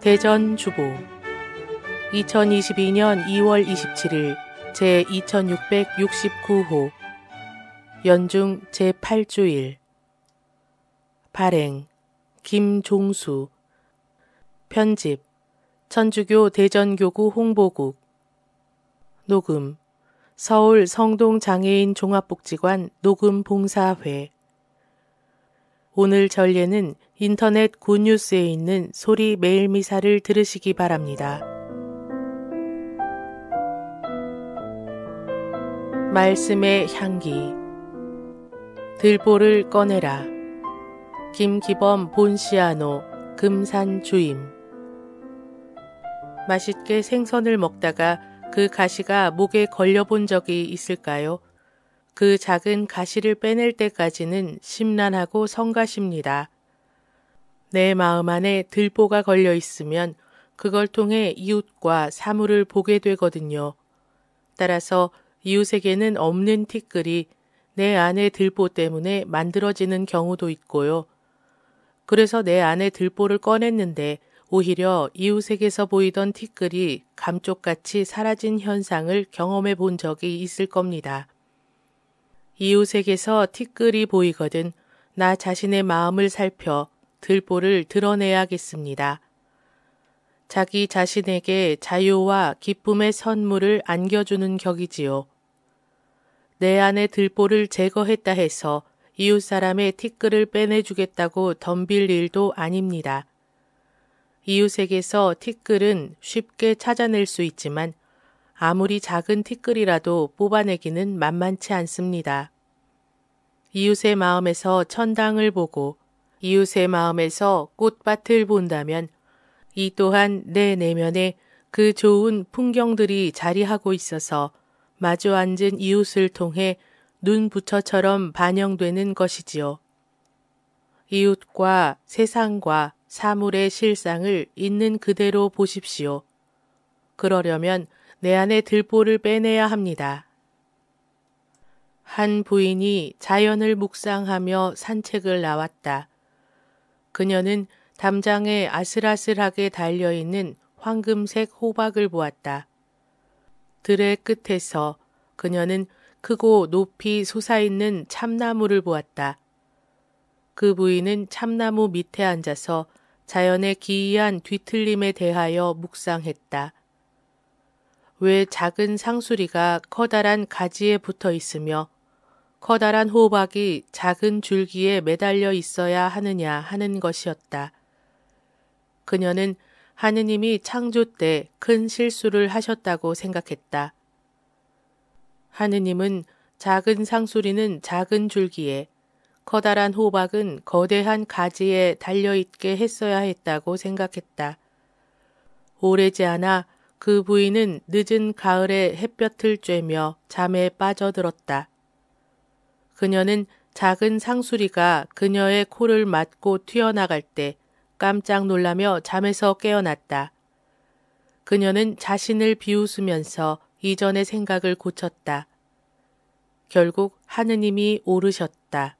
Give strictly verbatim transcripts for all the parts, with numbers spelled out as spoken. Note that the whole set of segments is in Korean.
대전주보 이천이십이년 이월 이십칠일 제이천육백육십구호 연중 제팔주일 발행 김종수 편집 천주교 대전교구 홍보국 녹음 서울 성동장애인 종합복지관 녹음봉사회 오늘 전례는 인터넷 굿뉴스에 있는 소리 메일미사를 들으시기 바랍니다. 말씀의 향기 들보를 꺼내라 김기범 본시아노 금산 주임 맛있게 생선을 먹다가 그 가시가 목에 걸려본 적이 있을까요? 그 작은 가시를 빼낼 때까지는 심란하고 성가십니다. 내 마음 안에 들보가 걸려 있으면 그걸 통해 이웃과 사물을 보게 되거든요. 따라서 이웃에게는 없는 티끌이 내 안의 들보 때문에 만들어지는 경우도 있고요. 그래서 내 안의 들보를 꺼냈는데 오히려 이웃에게서 보이던 티끌이 감쪽같이 사라진 현상을 경험해 본 적이 있을 겁니다. 이웃에게서 티끌이 보이거든 나 자신의 마음을 살펴 들보를 드러내야겠습니다. 자기 자신에게 자유와 기쁨의 선물을 안겨주는 격이지요. 내 안의 들보를 제거했다 해서 이웃 사람의 티끌을 빼내주겠다고 덤빌 일도 아닙니다. 이웃에게서 티끌은 쉽게 찾아낼 수 있지만 아무리 작은 티끌이라도 뽑아내기는 만만치 않습니다. 이웃의 마음에서 천당을 보고 이웃의 마음에서 꽃밭을 본다면 이 또한 내 내면에 그 좋은 풍경들이 자리하고 있어서 마주 앉은 이웃을 통해 눈부처처럼 반영되는 것이지요. 이웃과 세상과 사물의 실상을 있는 그대로 보십시오. 그러려면 내 안의 들보를 빼내야 합니다. 한 부인이 자연을 묵상하며 산책을 나왔다. 그녀는 담장에 아슬아슬하게 달려있는 황금색 호박을 보았다. 들의 끝에서 그녀는 크고 높이 솟아있는 참나무를 보았다. 그 부인은 참나무 밑에 앉아서 자연의 기이한 뒤틀림에 대하여 묵상했다. 왜 작은 상수리가 커다란 가지에 붙어 있으며 커다란 호박이 작은 줄기에 매달려 있어야 하느냐 하는 것이었다. 그녀는 하느님이 창조 때 큰 실수를 하셨다고 생각했다. 하느님은 작은 상수리는 작은 줄기에 커다란 호박은 거대한 가지에 달려있게 했어야 했다고 생각했다. 오래지 않아 그 부인은 늦은 가을에 햇볕을 쬐며 잠에 빠져들었다. 그녀는 작은 상수리가 그녀의 코를 맞고 튀어나갈 때 깜짝 놀라며 잠에서 깨어났다. 그녀는 자신을 비웃으면서 이전의 생각을 고쳤다. 결국 하느님이 오르셨다.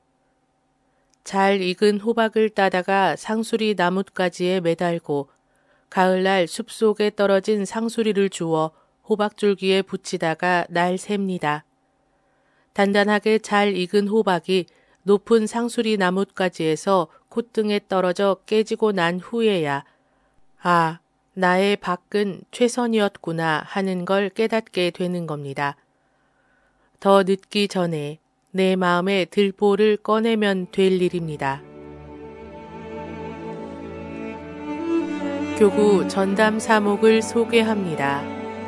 잘 익은 호박을 따다가 상수리 나뭇가지에 매달고 가을날 숲속에 떨어진 상수리를 주워 호박줄기에 붙이다가 날 셉니다. 단단하게 잘 익은 호박이 높은 상수리 나뭇가지에서 콧등에 떨어져 깨지고 난 후에야 아, 나의 밭은 최선이었구나 하는 걸 깨닫게 되는 겁니다. 더 늦기 전에 내 마음의 들보를 꺼내면 될 일입니다. 교구 전담 사목을 소개합니다.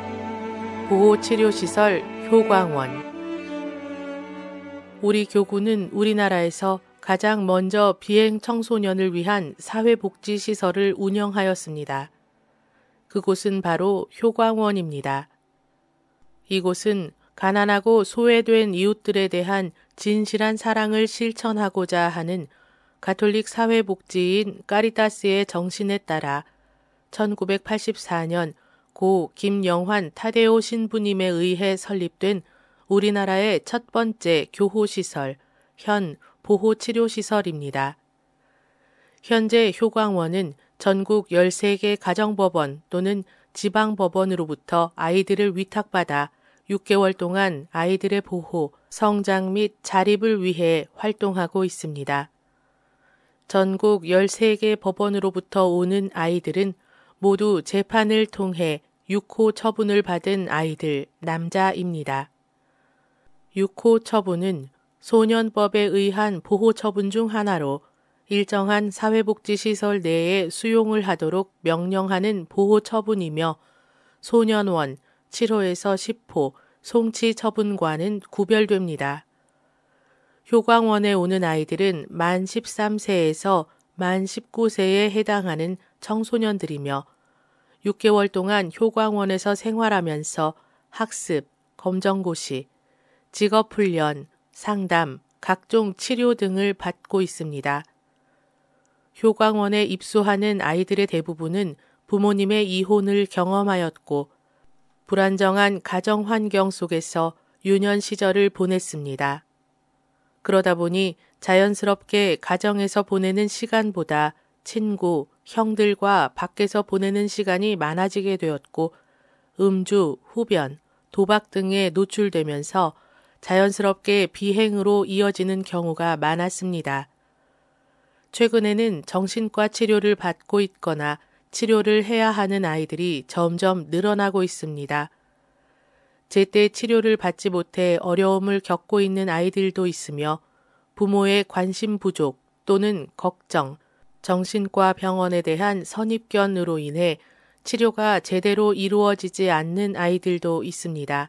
보호치료시설 효광원 우리 교구는 우리나라에서 가장 먼저 비행 청소년을 위한 사회복지시설을 운영하였습니다. 그곳은 바로 효광원입니다. 이곳은 가난하고 소외된 이웃들에 대한 진실한 사랑을 실천하고자 하는 가톨릭 사회복지인 까리타스의 정신에 따라 천구백팔십사년 고 김영환 타데오 신부님에 의해 설립된 우리나라의 첫 번째 교호시설, 현 보호치료시설입니다. 현재 효광원은 전국 열세 개 가정법원 또는 지방법원으로부터 아이들을 위탁받아 육 개월 동안 아이들의 보호, 성장 및 자립을 위해 활동하고 있습니다. 전국 열세 개 법원으로부터 오는 아이들은 모두 재판을 통해 육 호 처분을 받은 아이들, 남자입니다. 육 호 처분은 소년법에 의한 보호 처분 중 하나로 일정한 사회복지시설 내에 수용을 하도록 명령하는 보호 처분이며 소년원 칠 호에서 십 호 송치 처분과는 구별됩니다. 효광원에 오는 아이들은 만 십삼 세에서 만 십구 세에 해당하는 청소년들이며 육 개월 동안 효광원에서 생활하면서 학습, 검정고시, 직업훈련, 상담, 각종 치료 등을 받고 있습니다. 효광원에 입소하는 아이들의 대부분은 부모님의 이혼을 경험하였고 불안정한 가정 환경 속에서 유년 시절을 보냈습니다. 그러다 보니 자연스럽게 가정에서 보내는 시간보다 친구, 형들과 밖에서 보내는 시간이 많아지게 되었고 음주, 흡연, 도박 등에 노출되면서 자연스럽게 비행으로 이어지는 경우가 많았습니다. 최근에는 정신과 치료를 받고 있거나 치료를 해야 하는 아이들이 점점 늘어나고 있습니다. 제때 치료를 받지 못해 어려움을 겪고 있는 아이들도 있으며 부모의 관심 부족 또는 걱정, 정신과 병원에 대한 선입견으로 인해 치료가 제대로 이루어지지 않는 아이들도 있습니다.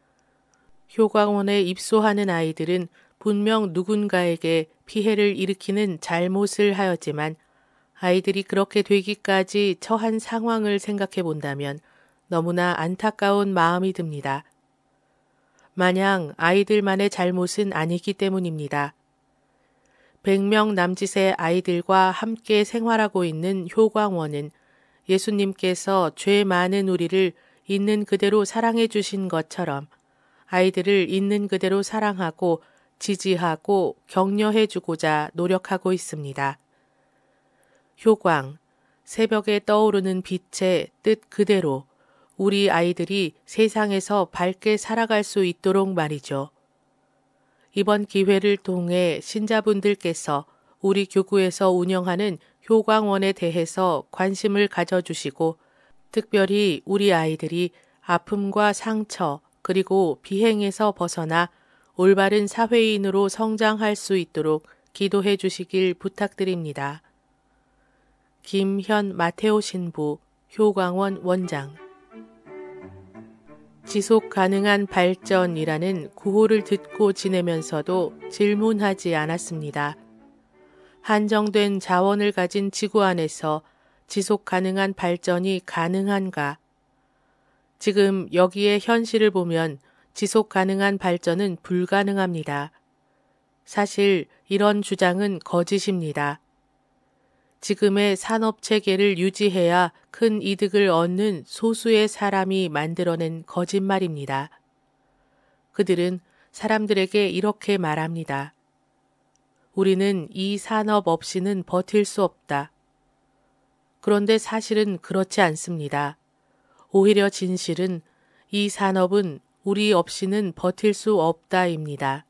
효광원에 입소하는 아이들은 분명 누군가에게 피해를 일으키는 잘못을 하였지만 아이들이 그렇게 되기까지 처한 상황을 생각해 본다면 너무나 안타까운 마음이 듭니다. 마냥 아이들만의 잘못은 아니기 때문입니다. 백 명 남짓의 아이들과 함께 생활하고 있는 효광원은 예수님께서 죄 많은 우리를 있는 그대로 사랑해 주신 것처럼 아이들을 있는 그대로 사랑하고 지지하고 격려해 주고자 노력하고 있습니다. 효광, 새벽에 떠오르는 빛의 뜻 그대로 우리 아이들이 세상에서 밝게 살아갈 수 있도록 말이죠. 이번 기회를 통해 신자분들께서 우리 교구에서 운영하는 효광원에 대해서 관심을 가져주시고 특별히 우리 아이들이 아픔과 상처 그리고 비행에서 벗어나 올바른 사회인으로 성장할 수 있도록 기도해 주시길 부탁드립니다. 김현 마테오 신부 효광원 원장. 지속 가능한 발전이라는 구호를 듣고 지내면서도 질문하지 않았습니다. 한정된 자원을 가진 지구 안에서 지속 가능한 발전이 가능한가? 지금 여기에 현실을 보면 지속 가능한 발전은 불가능합니다. 사실 이런 주장은 거짓입니다. 지금의 산업체계를 유지해야 큰 이득을 얻는 소수의 사람이 만들어낸 거짓말입니다. 그들은 사람들에게 이렇게 말합니다. 우리는 이 산업 없이는 버틸 수 없다. 그런데 사실은 그렇지 않습니다. 오히려 진실은 이 산업은 우리 없이는 버틸 수 없다입니다.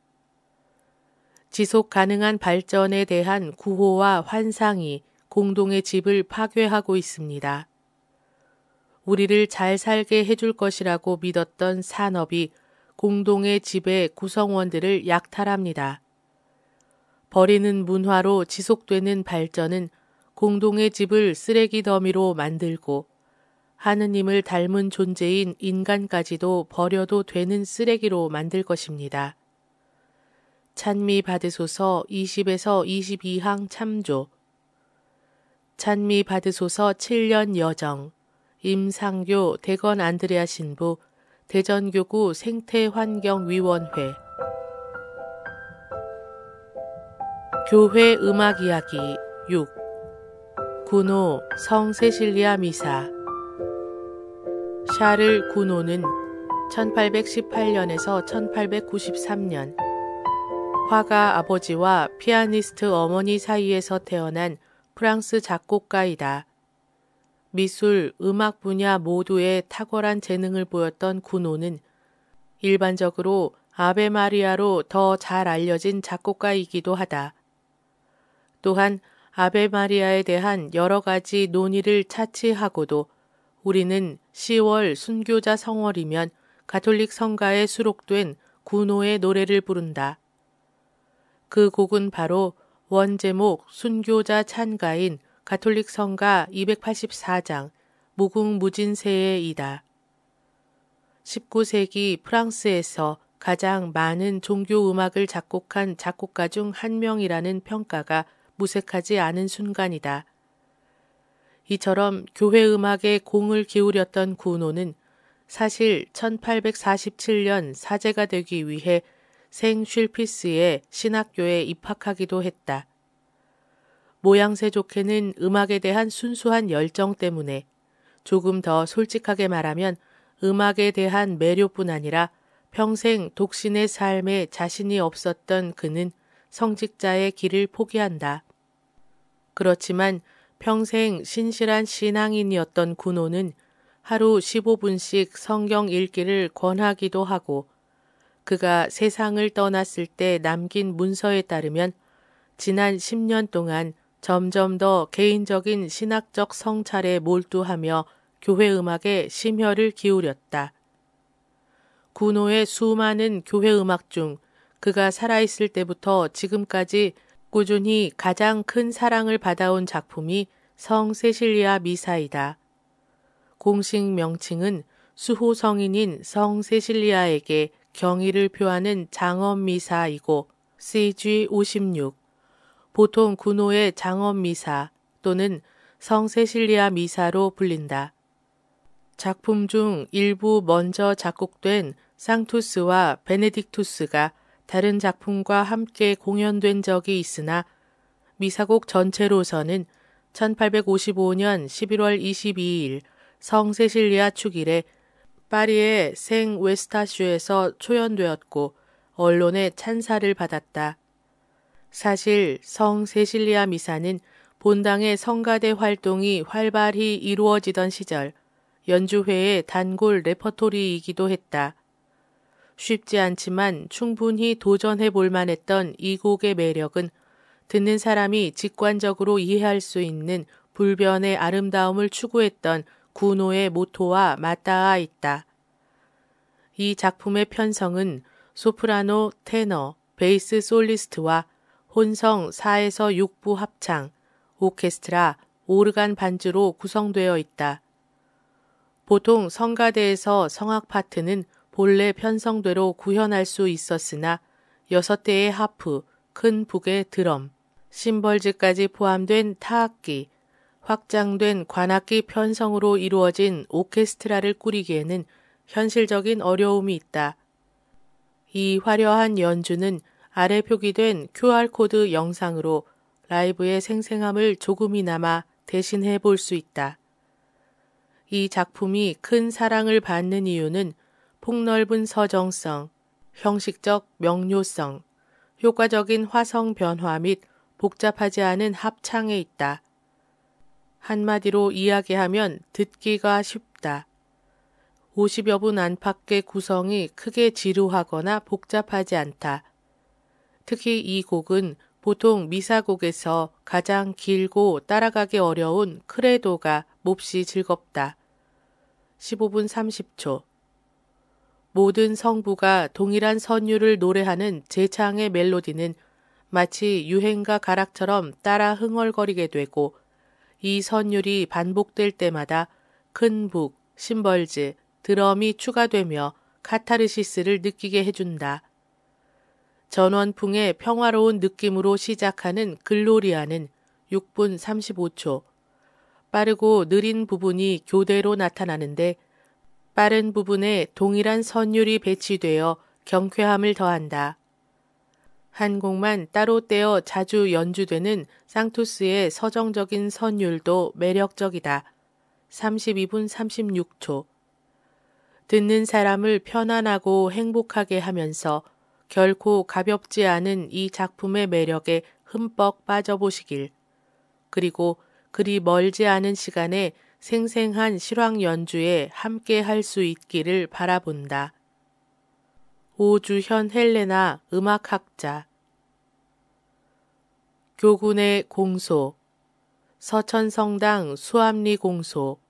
지속 가능한 발전에 대한 구호와 환상이 공동의 집을 파괴하고 있습니다. 우리를 잘 살게 해줄 것이라고 믿었던 산업이 공동의 집의 구성원들을 약탈합니다. 버리는 문화로 지속되는 발전은 공동의 집을 쓰레기 더미로 만들고 하느님을 닮은 존재인 인간까지도 버려도 되는 쓰레기로 만들 것입니다. 찬미 받으소서 이십에서 이십이 항 참조. 찬미 받으소서 칠 년 여정. 임상교 대건 안드레아 신부 대전교구 생태환경위원회. 교회 음악 이야기 육. 구노 성 세실리아 미사. 샤를 구노는 천팔백십팔 년에서 천팔백구십삼 년 화가 아버지와 피아니스트 어머니 사이에서 태어난 프랑스 작곡가이다. 미술, 음악 분야 모두에 탁월한 재능을 보였던 구노는 일반적으로 아베 마리아로 더 잘 알려진 작곡가이기도 하다. 또한 아베 마리아에 대한 여러 가지 논의를 차치하고도 우리는 시월 순교자 성월이면 가톨릭 성가에 수록된 구노의 노래를 부른다. 그 곡은 바로 원제목 순교자 찬가인 가톨릭 성가 이백팔십사 장 무궁무진세에이다. 십구 세기 프랑스에서 가장 많은 종교 음악을 작곡한 작곡가 중 한 명이라는 평가가 무색하지 않은 순간이다. 이처럼 교회 음악에 공을 기울였던 구노는 사실 천팔백사십칠 년 사제가 되기 위해 생 쉴피스의 신학교에 입학하기도 했다. 모양새 좋게는 음악에 대한 순수한 열정 때문에, 조금 더 솔직하게 말하면 음악에 대한 매료뿐 아니라 평생 독신의 삶에 자신이 없었던 그는 성직자의 길을 포기한다. 그렇지만 평생 신실한 신앙인이었던 구노는 하루 십오 분씩 성경 읽기를 권하기도 하고, 그가 세상을 떠났을 때 남긴 문서에 따르면 지난 십 년 동안 점점 더 개인적인 신학적 성찰에 몰두하며 교회 음악에 심혈을 기울였다. 구노의 수많은 교회 음악 중 그가 살아있을 때부터 지금까지 꾸준히 가장 큰 사랑을 받아온 작품이 성 세실리아 미사이다. 공식 명칭은 수호 성인인 성 세실리아에게 경의를 표하는 장엄 미사이고 씨지 오십육, 보통 구노의 장엄 미사 또는 성 세실리아 미사로 불린다. 작품 중 일부 먼저 작곡된 상투스와 베네딕투스가 다른 작품과 함께 공연된 적이 있으나 미사곡 전체로서는 천팔백오십오 년 십일월 이십이일 성 세실리아 축일에 파리의 생 웨스타슈에서 초연되었고 언론의 찬사를 받았다. 사실 성 세실리아 미사는 본당의 성가대 활동이 활발히 이루어지던 시절 연주회의 단골 레퍼토리이기도 했다. 쉽지 않지만 충분히 도전해 볼 만했던 이 곡의 매력은 듣는 사람이 직관적으로 이해할 수 있는 불변의 아름다움을 추구했던 구노의 모토와 맞닿아 있다. 이 작품의 편성은 소프라노, 테너, 베이스 솔리스트와 혼성 사에서 육 부 합창, 오케스트라, 오르간 반주로 구성되어 있다. 보통 성가대에서 성악 파트는 본래 편성대로 구현할 수 있었으나 여섯 대의 하프, 큰 북의 드럼, 심벌즈까지 포함된 타악기, 확장된 관악기 편성으로 이루어진 오케스트라를 꾸리기에는 현실적인 어려움이 있다. 이 화려한 연주는 아래 표기된 큐알코드 영상으로 라이브의 생생함을 조금이나마 대신해 볼 수 있다. 이 작품이 큰 사랑을 받는 이유는 폭넓은 서정성, 형식적 명료성, 효과적인 화성 변화 및 복잡하지 않은 합창에 있다. 한마디로 이야기하면 듣기가 쉽다. 오십여 분 안팎의 구성이 크게 지루하거나 복잡하지 않다. 특히 이 곡은 보통 미사곡에서 가장 길고 따라가기 어려운 크레도가 몹시 즐겁다. 십오 분 삼십 초. 모든 성부가 동일한 선율을 노래하는 제창의 멜로디는 마치 유행가 가락처럼 따라 흥얼거리게 되고 이 선율이 반복될 때마다 큰 북, 심벌즈, 드럼이 추가되며 카타르시스를 느끼게 해준다. 전원풍의 평화로운 느낌으로 시작하는 글로리아는 육 분 삼십오 초. 빠르고 느린 부분이 교대로 나타나는데 빠른 부분에 동일한 선율이 배치되어 경쾌함을 더한다. 한 곡만 따로 떼어 자주 연주되는 상투스의 서정적인 선율도 매력적이다. 삼십이 분 삼십육 초. 듣는 사람을 편안하고 행복하게 하면서 결코 가볍지 않은 이 작품의 매력에 흠뻑 빠져보시길. 그리고 그리 멀지 않은 시간에 생생한 실황 연주에 함께 할 수 있기를 바라본다. 오주현 헬레나 음악학자. 교군의 공소. 서천성당 수암리 공소.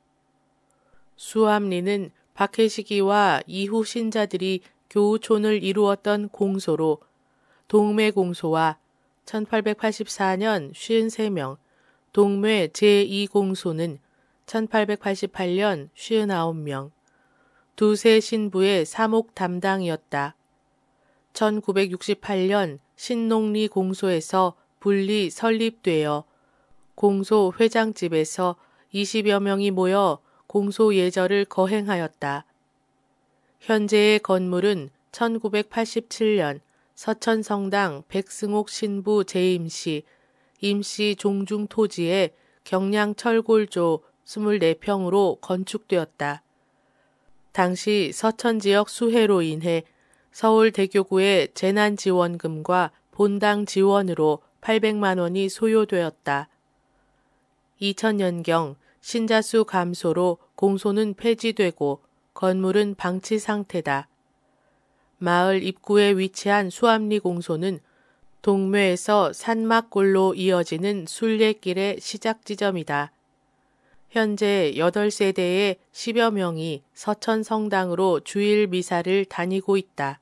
수암리는 박해시기와 이후 신자들이 교우촌을 이루었던 공소로 동매 공소와 천팔백팔십사 년 오십삼 명, 동매 제이 공소는 천팔백팔십팔 년 오십구 명, 두세 신부의 사목 담당이었다. 천구백육십팔 년 신농리 공소에서 분리 설립되어 공소 회장집에서 이십여 명이 모여 공소 예절을 거행하였다. 현재의 건물은 천구백팔십칠 년 서천성당 백승옥 신부 재임시 임시 종중 토지에 경량철골조 이십사 평으로 건축되었다. 당시 서천 지역 수해로 인해 서울대교구의 재난지원금과 본당 지원으로 팔백만 원이 소요되었다. 이천 년경 신자수 감소로 공소는 폐지되고 건물은 방치 상태다. 마을 입구에 위치한 수암리 공소는 동묘에서 산막골로 이어지는 순례길의 시작 지점이다. 현재 여덟 세대의 십여 명이 서천 성당으로 주일 미사를 다니고 있다.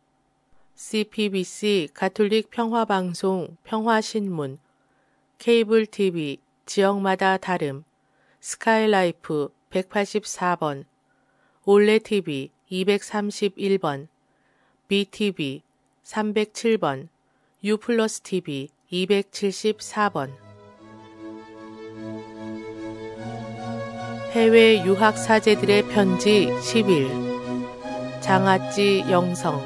씨피비씨 가톨릭 평화방송 평화신문, 케이블 티비 지역마다 다름, 스카이라이프 백팔십사 번, 올레티비 이백삼십일 번, 비티비 삼백칠 번, 유플러스티비 이백칠십사 번. 해외 유학 사제들의 편지 십 일. 장아찌 영성.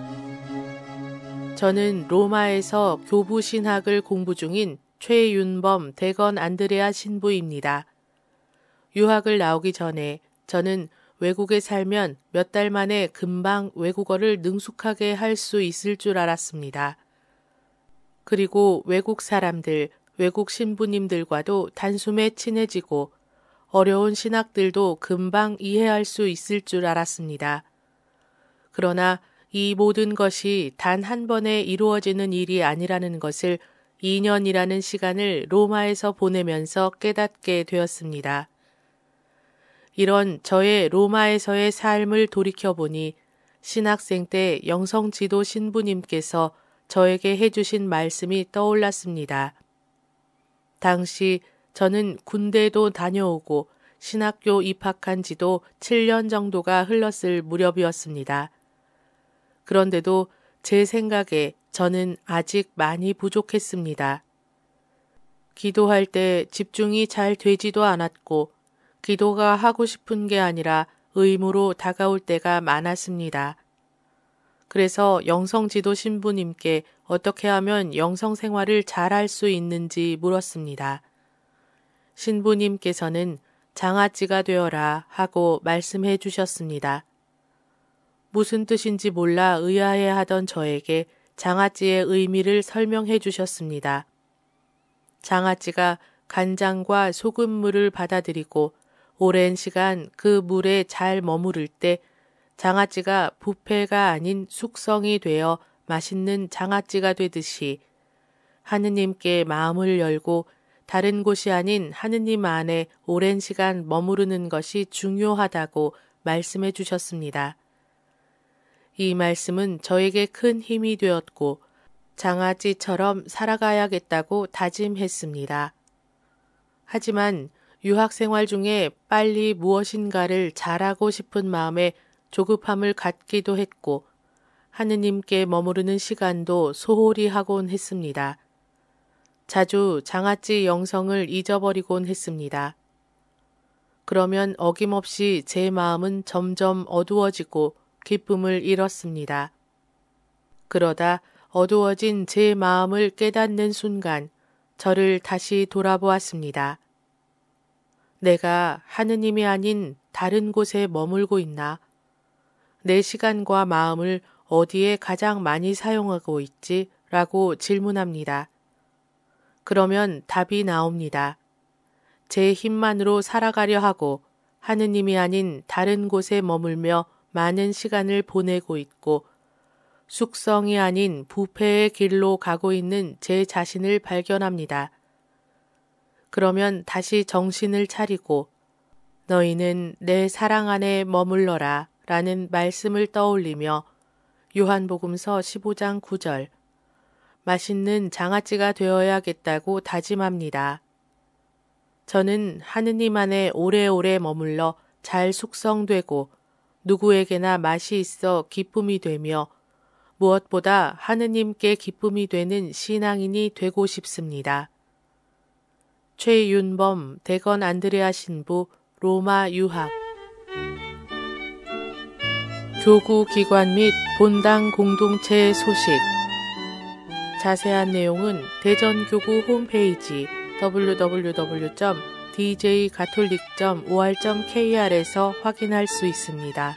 저는 로마에서 교부 신학을 공부 중인 최윤범 대건 안드레아 신부입니다. 유학을 나오기 전에 저는 외국에 살면 몇 달 만에 금방 외국어를 능숙하게 할 수 있을 줄 알았습니다. 그리고 외국 사람들, 외국 신부님들과도 단숨에 친해지고 어려운 신학들도 금방 이해할 수 있을 줄 알았습니다. 그러나 이 모든 것이 단 한 번에 이루어지는 일이 아니라는 것을 이 년이라는 시간을 로마에서 보내면서 깨닫게 되었습니다. 이런 저의 로마에서의 삶을 돌이켜보니 신학생 때 영성지도 신부님께서 저에게 해주신 말씀이 떠올랐습니다. 당시 저는 군대도 다녀오고 신학교 입학한 지도 칠 년 정도가 흘렀을 무렵이었습니다. 그런데도 제 생각에 저는 아직 많이 부족했습니다. 기도할 때 집중이 잘 되지도 않았고 기도가 하고 싶은 게 아니라 의무로 다가올 때가 많았습니다. 그래서 영성지도 신부님께 어떻게 하면 영성생활을 잘할 수 있는지 물었습니다. 신부님께서는 장아찌가 되어라 하고 말씀해 주셨습니다. 무슨 뜻인지 몰라 의아해하던 저에게 장아찌의 의미를 설명해 주셨습니다. 장아찌가 간장과 소금물을 받아들이고 오랜 시간 그 물에 잘 머무를 때 장아찌가 부패가 아닌 숙성이 되어 맛있는 장아찌가 되듯이 하느님께 마음을 열고 다른 곳이 아닌 하느님 안에 오랜 시간 머무르는 것이 중요하다고 말씀해 주셨습니다. 이 말씀은 저에게 큰 힘이 되었고 장아찌처럼 살아가야겠다고 다짐했습니다. 하지만 유학생활 중에 빨리 무엇인가를 잘하고 싶은 마음에 조급함을 갖기도 했고 하느님께 머무르는 시간도 소홀히 하곤 했습니다. 자주 장아찌 영성을 잊어버리곤 했습니다. 그러면 어김없이 제 마음은 점점 어두워지고 기쁨을 잃었습니다. 그러다 어두워진 제 마음을 깨닫는 순간 저를 다시 돌아보았습니다. 내가 하느님이 아닌 다른 곳에 머물고 있나? 내 시간과 마음을 어디에 가장 많이 사용하고 있지? 라고 질문합니다. 그러면 답이 나옵니다. 제 힘만으로 살아가려 하고 하느님이 아닌 다른 곳에 머물며 많은 시간을 보내고 있고 숙성이 아닌 부패의 길로 가고 있는 제 자신을 발견합니다. 그러면 다시 정신을 차리고 너희는 내 사랑 안에 머물러라 라는 말씀을 떠올리며 요한복음서 십오 장 구 절 맛있는 장아찌가 되어야겠다고 다짐합니다. 저는 하느님 안에 오래오래 머물러 잘 숙성되고 누구에게나 맛이 있어 기쁨이 되며 무엇보다 하느님께 기쁨이 되는 신앙인이 되고 싶습니다. 최윤범 대건 안드레아 신부 로마 유학 교구 기관 및 본당 공동체 소식 자세한 내용은 대전교구 홈페이지 더블유 더블유 더블유 점 디제이 가톨릭 점 오알 점 케이알에서 확인할 수 있습니다.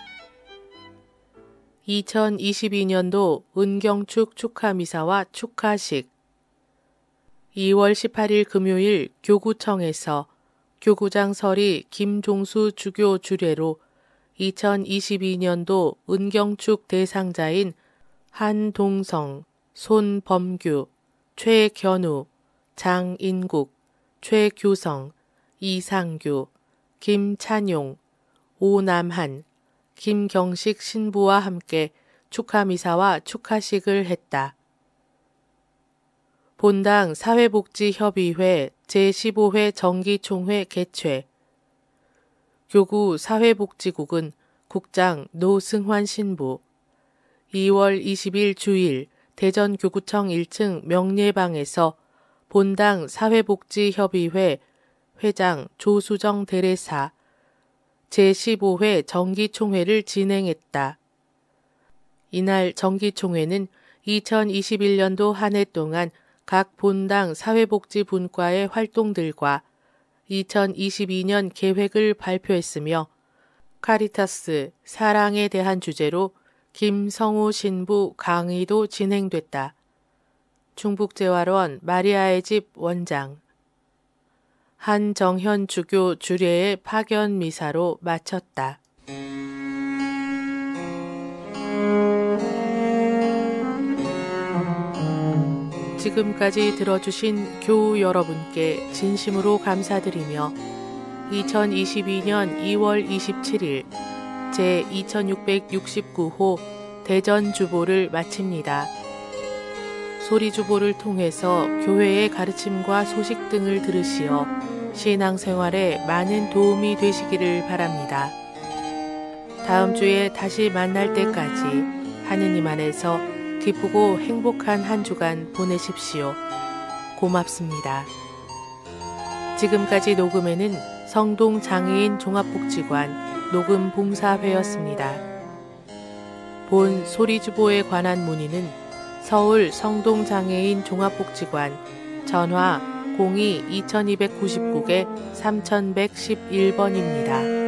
이천이십이 년도 은경축 축하미사와 축하식 이월 십팔일 금요일 교구청에서 교구장 설이 김종수 주교 주례로 이천이십이 년도 은경축 대상자인 한동성, 손범규, 최견우, 장인국, 최규성, 이상규, 김찬용, 오남한, 김경식 신부와 함께 축하미사와 축하식을 했다. 본당 사회복지협의회 제십오 회 정기총회 개최 교구 사회복지국은 국장 노승환 신부 이월 이십일 주일 대전교구청 일 층 명례방에서 본당 사회복지협의회 회장 조수정 대례사 제십오 회 정기총회를 진행했다. 이날 정기총회는 이천이십일 년도 한 해 동안 각 본당 사회복지분과의 활동들과 이천이십이 년 계획을 발표했으며 카리타스 사랑에 대한 주제로 김성우 신부 강의도 진행됐다. 충북재활원 마리아의 집 원장 한정현 주교 주례의 파견 미사로 마쳤다. 지금까지 들어주신 교우 여러분께 진심으로 감사드리며 이천이십이 년 이월 이십칠일 제이천육백육십구 호 대전주보를 마칩니다. 소리주보를 통해서 교회의 가르침과 소식 등을 들으시어 신앙생활에 많은 도움이 되시기를 바랍니다. 다음 주에 다시 만날 때까지 하느님 안에서 기쁘고 행복한 한 주간 보내십시오. 고맙습니다. 지금까지 녹음에는 성동장애인 종합복지관 녹음봉사회였습니다. 본 소리주보에 관한 문의는 서울 성동장애인 종합복지관 전화 공이 이천이백구십구 개 삼천백십일 번입니다.